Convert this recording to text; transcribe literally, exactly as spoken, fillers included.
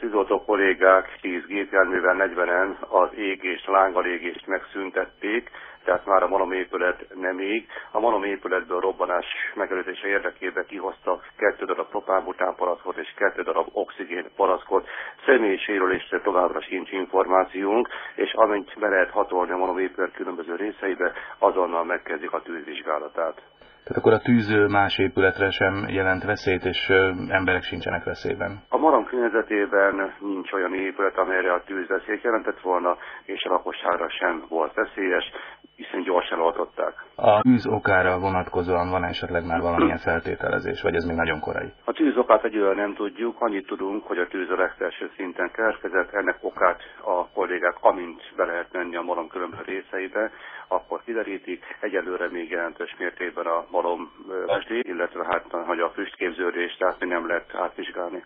tűzoltó kollégák tíz gépjárművel negyvenen az égést, lángalégést megszüntették, tehát már a malomépület nem ég. A malomépületből robbanás megelőzése érdekében kihoztak kettő darab propánbutánpalackot és kettő darab oxigénpalackot. Személyi sérülésre továbbra sincs információnk, és amint be lehet hatolni a malomépület különböző részeibe, azonnal megkezdik a tűzvizsgálatát. Tehát akkor a tűz más épületre sem jelent veszélyt, és emberek sincsenek veszélyben. A malom környezetében nincs olyan épület, amelyre a tűz veszélyt jelentett volna, és a lakosságra sem volt veszélyes, hiszen gyorsan oltották. A tűz okára vonatkozóan van esetleg már valamilyen feltételezés, vagy ez még nagyon korai? A tűz okát egyelőre nem tudjuk, annyit tudunk, hogy a tűz a legfelső szinten keletkezett, ennek okát a kollégák, amint be lehet menni a malom különböző részeibe, akkor kiderítik. Egyelőre még jelentős mértékben a malom esdé, illetve hát hogy a füstképződés, tehát még nem lehet átvizsgálni.